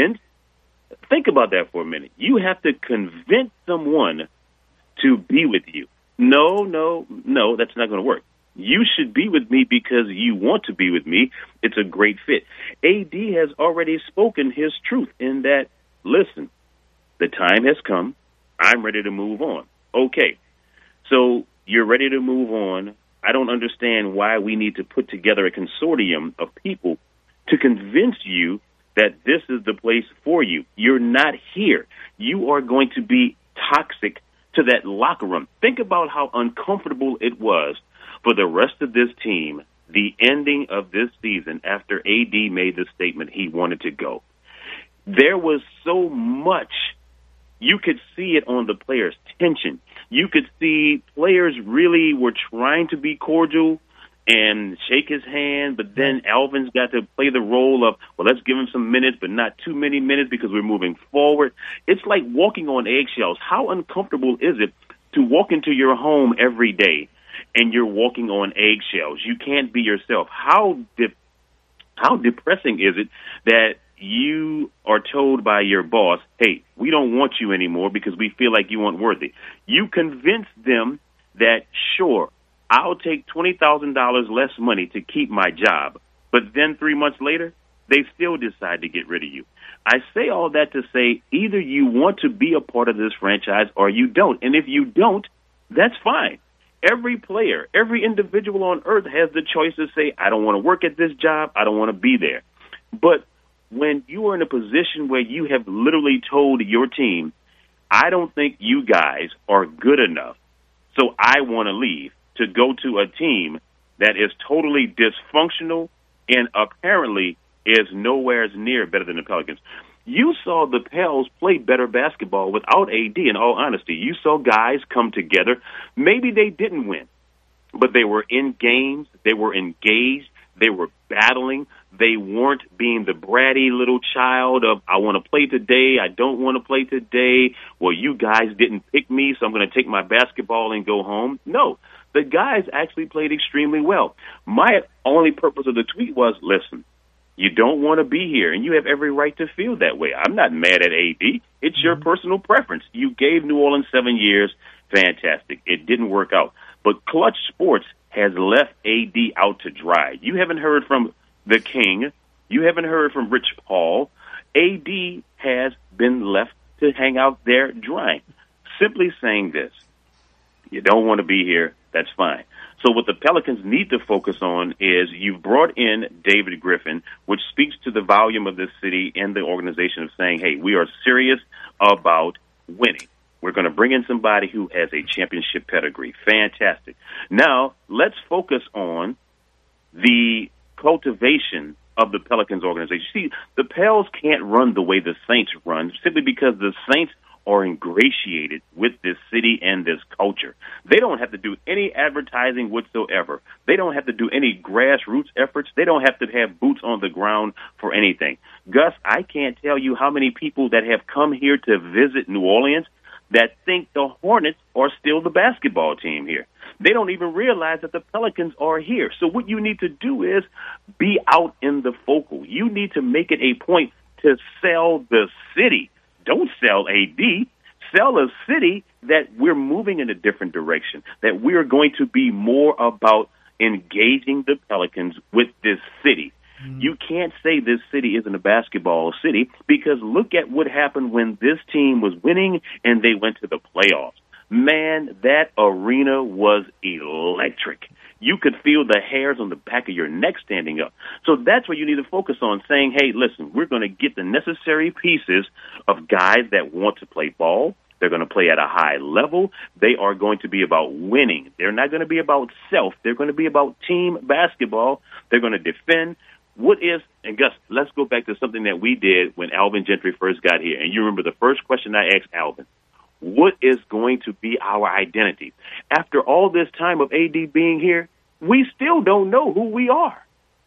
think about that for a minute. You have to convince someone to be with you. No, that's not going to work. You should be with me because you want to be with me. It's a great fit. AD has already spoken his truth in that, listen, the time has come. I'm ready to move on. Okay, so you're ready to move on. I don't understand why we need to put together a consortium of people to convince you that this is the place for you. You're not here. You are going to be toxic to that locker room. Think about how uncomfortable it was for the rest of this team, the ending of this season, after AD made the statement he wanted to go. There was so much. You could see it on the players' tension. You could see players really were trying to be cordial and shake his hand, but then Alvin's got to play the role of, well, let's give him some minutes, but not too many minutes because we're moving forward. It's like walking on eggshells. How uncomfortable is it to walk into your home every day and you're walking on eggshells. You can't be yourself. How depressing is it that you are told by your boss, hey, we don't want you anymore because we feel like you aren't worthy. You convince them that, sure, I'll take $20,000 less money to keep my job, but then 3 months later, they still decide to get rid of you. I say all that to say either you want to be a part of this franchise or you don't. And if you don't, that's fine. Every player, every individual on earth has the choice to say, I don't want to work at this job, I don't want to be there. But when you are in a position where you have literally told your team, I don't think you guys are good enough, so I want to leave, to go to a team that is totally dysfunctional and apparently is nowhere near better than the Pelicans. You saw the Pels play better basketball without AD, in all honesty. You saw guys come together. Maybe they didn't win, but they were in games. They were engaged. They were battling. They weren't being the bratty little child of, I want to play today, I don't want to play today. Well, you guys didn't pick me, so I'm going to take my basketball and go home. No, the guys actually played extremely well. My only purpose of the tweet was, listen, you don't want to be here, and you have every right to feel that way. I'm not mad at AD. It's your personal preference. You gave New Orleans 7 years. Fantastic. It didn't work out. But Clutch Sports has left AD out to dry. You haven't heard from the King. You haven't heard from Rich Paul. AD has been left to hang out there drying. Simply saying this, you don't want to be here, that's fine. So what the Pelicans need to focus on is you've brought in David Griffin, which speaks to the volume of this city and the organization of saying, hey, we are serious about winning. We're going to bring in somebody who has a championship pedigree. Fantastic. Now, let's focus on the cultivation of the Pelicans organization. See, the Pels can't run the way the Saints run simply because the Saints are ingratiated with this city and this culture. They don't have to do any advertising whatsoever. They don't have to do any grassroots efforts. They don't have to have boots on the ground for anything. Gus, I can't tell you how many people that have come here to visit New Orleans that think the Hornets are still the basketball team here. They don't even realize that the Pelicans are here. So what you need to do is be out in the focal. You need to make it a point to sell the city. Don't sell AD. Sell a city that we're moving in a different direction, that we're going to be more about engaging the Pelicans with this city. You can't say this city isn't a basketball city because look at what happened when this team was winning and they went to the playoffs. Man, that arena was electric. You could feel the hairs on the back of your neck standing up. So that's what you need to focus on, saying, hey, listen, we're going to get the necessary pieces of guys that want to play ball. They're going to play at a high level. They are going to be about winning. They're not going to be about self. They're going to be about team basketball. They're going to defend. And Gus, let's go back to something that we did when Alvin Gentry first got here. And you remember the first question I asked Alvin, what is going to be our identity? After all this time of AD being here, we still don't know who we are.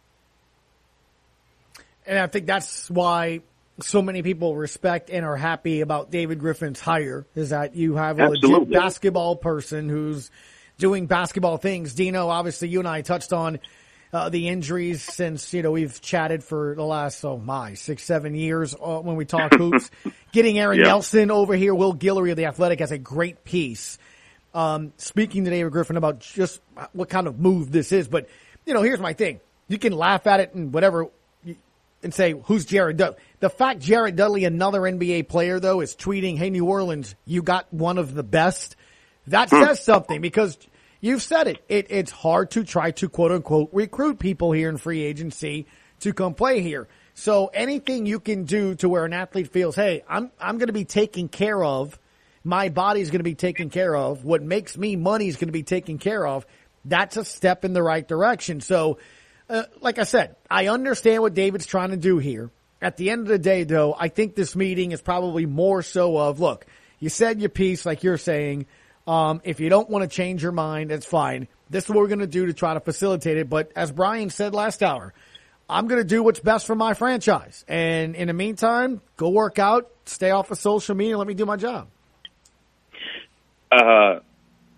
And I think that's why so many people respect and are happy about David Griffin's hire, is that you have a legit basketball person who's doing basketball things. Dino, obviously you and I touched on the injuries since, we've chatted for the last, 6-7 years when we talk hoops. Getting Aaron Nelson over here, Will Guillory of The Athletic has a great piece speaking to David Griffin about just what kind of move this is. But, here's my thing. You can laugh at it and whatever and say, who's Jared Dudley? The fact Jared Dudley, another NBA player, though, is tweeting, hey, New Orleans, you got one of the best. That says something because you've said it. It's hard to try to, quote unquote, recruit people here in free agency to come play here. So anything you can do to where an athlete feels, hey, I'm going to be taken care of. My body's going to be taken care of. What makes me money is going to be taken care of. That's a step in the right direction. So, like I said, I understand what David's trying to do here. At the end of the day, though, I think this meeting is probably more so of, look, you said your piece like you're saying. If you don't want to change your mind, that's fine. This is what we're going to do to try to facilitate it. But as Brian said last hour, I'm going to do what's best for my franchise. And in the meantime, go work out, stay off of social media, and let me do my job.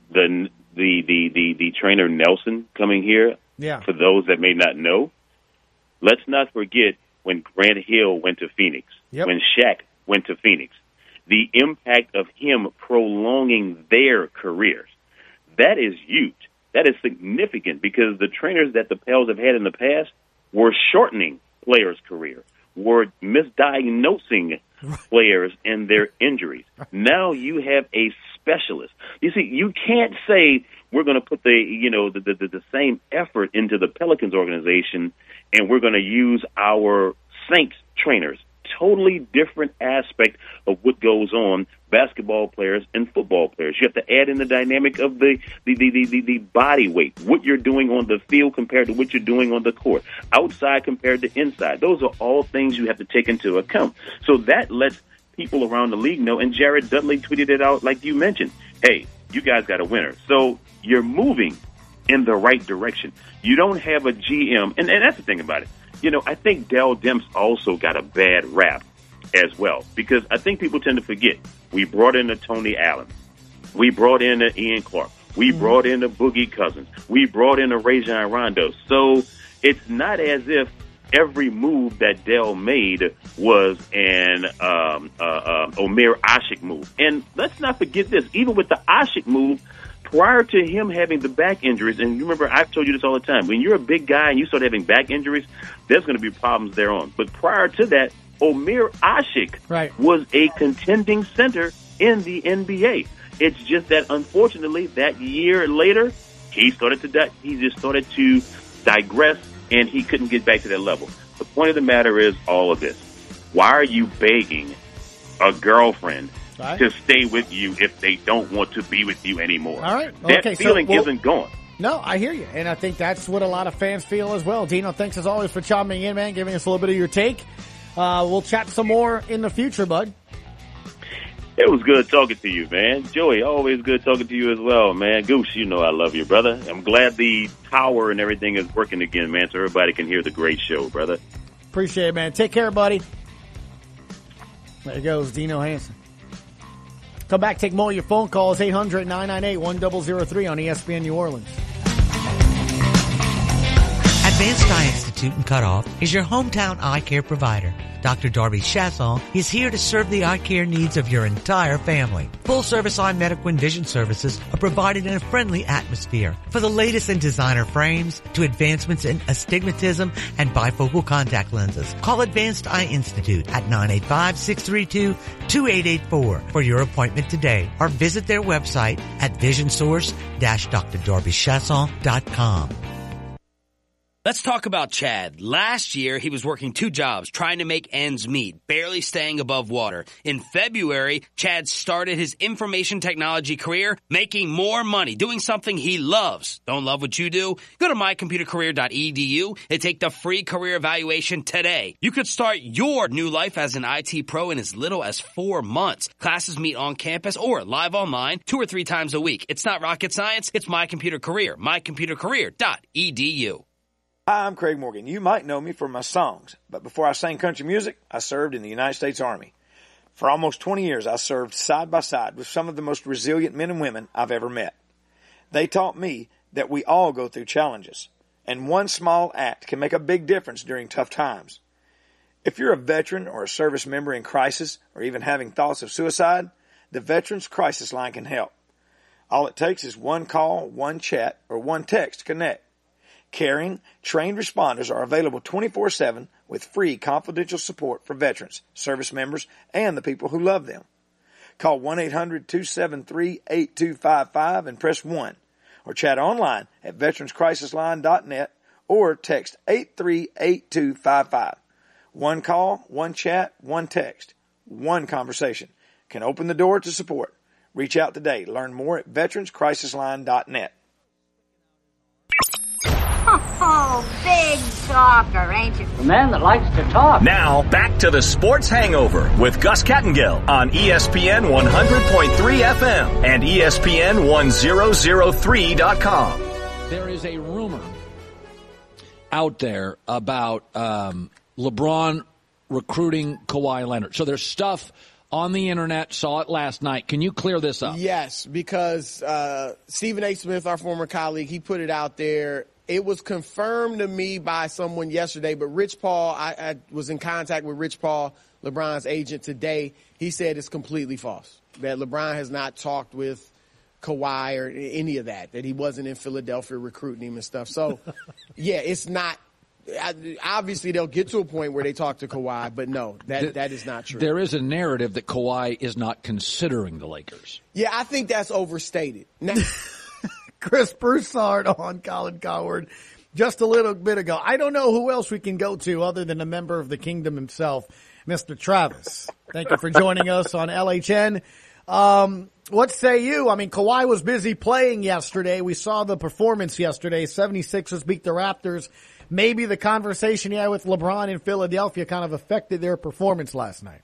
the trainer Nelson coming here. Yeah. For those that may not know, let's not forget when Grant Hill went to Phoenix, when Shaq went to Phoenix, the impact of him prolonging their careers. That is huge. That is significant because the trainers that the Pels have had in the past were shortening players' career, were misdiagnosing players and their injuries. Now you have a specialist. You see, you can't say we're going to put the same effort into the Pelicans organization and we're going to use our Saints trainers. Totally different aspect of what goes on, basketball players and football players. You have to add in the dynamic of the body weight, what you're doing on the field compared to what you're doing on the court, outside compared to inside. Those are all things you have to take into account. So that lets people around the league know, and Jared Dudley tweeted it out like you mentioned. Hey, you guys got a winner. So you're moving in the right direction. You don't have a GM, and that's the thing about it. You know, I think Dell Demps also got a bad rap as well, because I think people tend to forget. We brought in a Tony Allen. We brought in a Ian Clark. We brought in a Boogie Cousins. We brought in a Rajon Rondo. So it's not as if every move that Dell made was an Omer Asik move. And let's not forget this. Even with the Asik move, prior to him having the back injuries, and you remember I've told you this all the time, when you're a big guy and you start having back injuries, there's going to be problems thereon. But prior to that, Omer Asik was a contending center in the NBA. It's just that, unfortunately, that year later, he just started to digress, and he couldn't get back to that level. The point of the matter is all of this. Why are you begging a girlfriend to stay with you if they don't want to be with you anymore? All right. That feeling isn't gone. No, I hear you. And I think that's what a lot of fans feel as well. Dino, thanks as always for chiming in, man, giving us a little bit of your take. We'll chat some more in the future, bud. It was good talking to you, man. Joey, always good talking to you as well, man. Goose, you know I love you, brother. I'm glad the tower and everything is working again, man, so everybody can hear the great show, brother. Appreciate it, man. Take care, buddy. There goes Dino Hanson. Come back, take more of your phone calls, 800-998-1003 on ESPN New Orleans. Advanced Eye Institute in Cutoff is your hometown eye care provider. Dr. Darby Chasson is here to serve the eye care needs of your entire family. Full-service eye medical and vision services are provided in a friendly atmosphere. For the latest in designer frames to advancements in astigmatism and bifocal contact lenses, call Advanced Eye Institute at 985-632-2884 for your appointment today, or visit their website at visionsource-drdarbychasson.com. Let's talk about Chad. Last year, he was working 2 jobs, trying to make ends meet, barely staying above water. In February, Chad started his information technology career, making more money, doing something he loves. Don't love what you do? Go to mycomputercareer.edu and take the free career evaluation today. You could start your new life as an IT pro in as little as 4 months. Classes meet on campus or live online 2 or 3 times a week. It's not rocket science. It's My Computer Career. mycomputercareer.edu. Hi, I'm Craig Morgan. You might know me for my songs, but before I sang country music, I served in the United States Army. For almost 20 years, I served side by side with some of the most resilient men and women I've ever met. They taught me that we all go through challenges, and one small act can make a big difference during tough times. If you're a veteran or a service member in crisis or even having thoughts of suicide, the Veterans Crisis Line can help. All it takes is one call, one chat, or one text to connect. Caring, trained responders are available 24/7 with free confidential support for veterans, service members, and the people who love them. Call 1-800-273-8255 and press 1, or chat online at veteranscrisisline.net or text 838255. One call, one chat, one text, one conversation can open the door to support. Reach out today. Learn more at veteranscrisisline.net. Oh, big talker, ain't you? The man that likes to talk. Now, back to the Sports Hangover with Gus Kattengill on ESPN 100.3 FM and ESPN 1003.com. There is a rumor out there about LeBron recruiting Kawhi Leonard. So there's stuff on the internet, saw it last night. Can you clear this up? Yes, because Stephen A. Smith, our former colleague, he put it out there. It was confirmed to me by someone yesterday, but Rich Paul, I was in contact with Rich Paul, LeBron's agent, today. He said it's completely false, that LeBron has not talked with Kawhi or any of that he wasn't in Philadelphia recruiting him and stuff. So, yeah, it's not. Obviously, they'll get to a point where they talk to Kawhi, but no, that is not true. There is a narrative that Kawhi is not considering the Lakers. Yeah, I think that's overstated. Now, Chris Broussard on Colin Cowherd just a little bit ago. I don't know who else we can go to other than a member of the kingdom himself, Mr. Travis. Thank you for joining us on LHN. What say you? I mean, Kawhi was busy playing yesterday. We saw the performance yesterday. 76ers beat the Raptors. Maybe the conversation he had with LeBron in Philadelphia kind of affected their performance last night.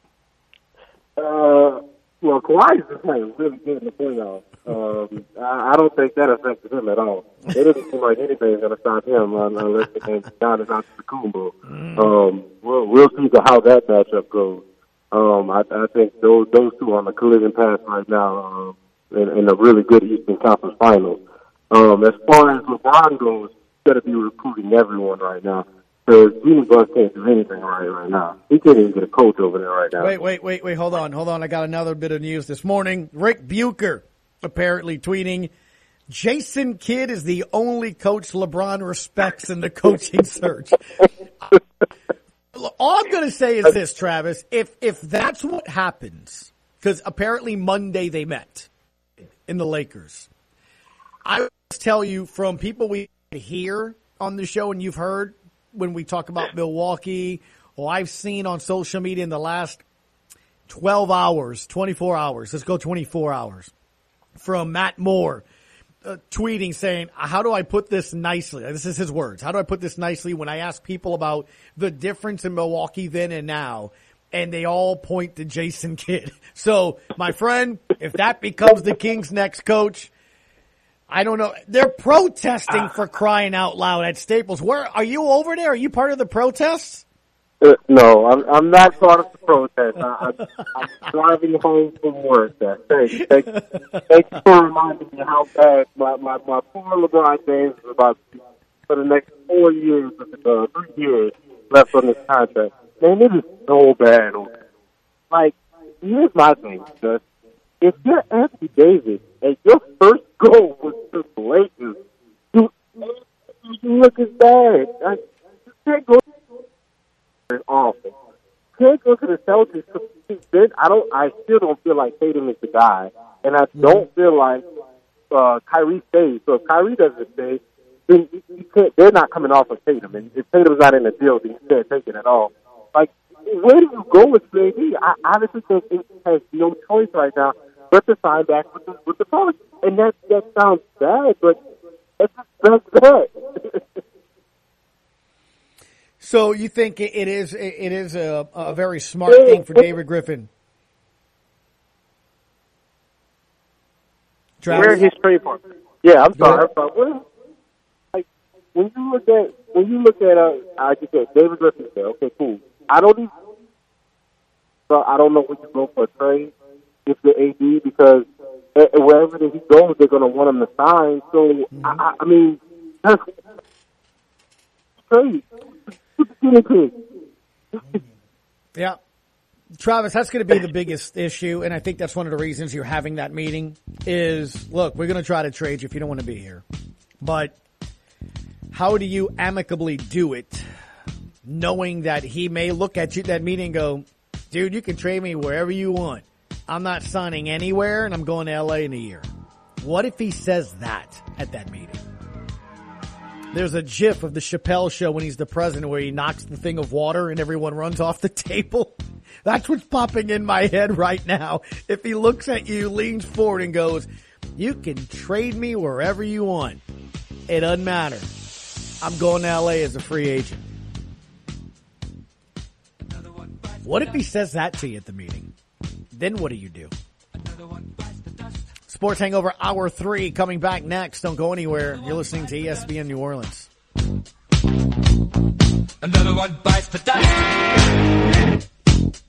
Well, Kawhi's been playing really good in the playoffs. I don't think that affected him at all. It doesn't seem like anything's going to stop him unless it can Giannis Antetokounmpo. We'll see how that matchup goes. I think those two are on the collision path right now in a really good Eastern Conference Finals. As far as LeBron goes, he's got to be recruiting everyone right now. Because Jimmy Buss can't do anything right now. He can't even get a coach over there right now. Wait. Hold on. I got another bit of news this morning. Rick Bucher apparently tweeting, Jason Kidd is the only coach LeBron respects in the coaching search. All I'm going to say is this, Travis. If that's what happens, because apparently Monday they met in the Lakers, I will tell you from people we hear on the show and you've heard when we talk about Milwaukee, or I've seen on social media in the last 12 hours, 24 hours, let's go 24 hours, from Matt Moore tweeting saying, how do I put this nicely? This is his words. How do I put this nicely when I ask people about the difference in Milwaukee then and now? And they all point to Jason Kidd. So, my friend, if that becomes the Kings' next coach, I don't know. They're protesting for crying out loud at Staples. Where are you over there? Are you part of the protests? No, I'm not part of the protest. I'm driving home from work. Thank you for reminding me how bad my poor LeBron James is about to be for the next 4 years, 3 years left on this contract. Man, it is so bad. Like, here's my thing, Gus. If you're Anthony Davis and your first goal was to the Lakers, you look as bad. You can't go to awful. You can't go to the Celtics because I still don't feel like Tatum is the guy, and I don't feel like Kyrie stays. So if Kyrie doesn't stay, then you can't. They're not coming off of Tatum, and if Tatum's not in the deal, then you can't take it at all. Like, where do you go with JD? I honestly think he has no choice right now but to sign back with the Pelicans. And that sounds bad, but that's bad. So you think it is a very smart thing for David Griffin? Travis? Where his trademark? Yeah, I'm sorry. Like, when you look at like you said, David Griffin said, okay, cool. I don't know when you go for a trade if you're AD, because wherever he goes, they're going to want him to sign. So, I mean, that's trade. Yeah. Travis, that's going to be the biggest issue, and I think that's one of the reasons you're having that meeting is, look, we're going to try to trade you if you don't want to be here. But how do you amicably do it, knowing that he may look at you at that meeting and go, dude, you can trade me wherever you want. I'm not signing anywhere, and I'm going to L.A. in a year. What if he says that at that meeting? There's a gif of the Chappelle Show when he's the president where he knocks the thing of water and everyone runs off the table. That's what's popping in my head right now. If he looks at you, leans forward and goes, you can trade me wherever you want. It doesn't matter. I'm going to L.A. as a free agent. What if he says that to you at the meeting? Then what do you do? Sports Hangover Hour 3 coming back next. Don't go anywhere. You're listening to ESPN New Orleans. Another one bites the dust.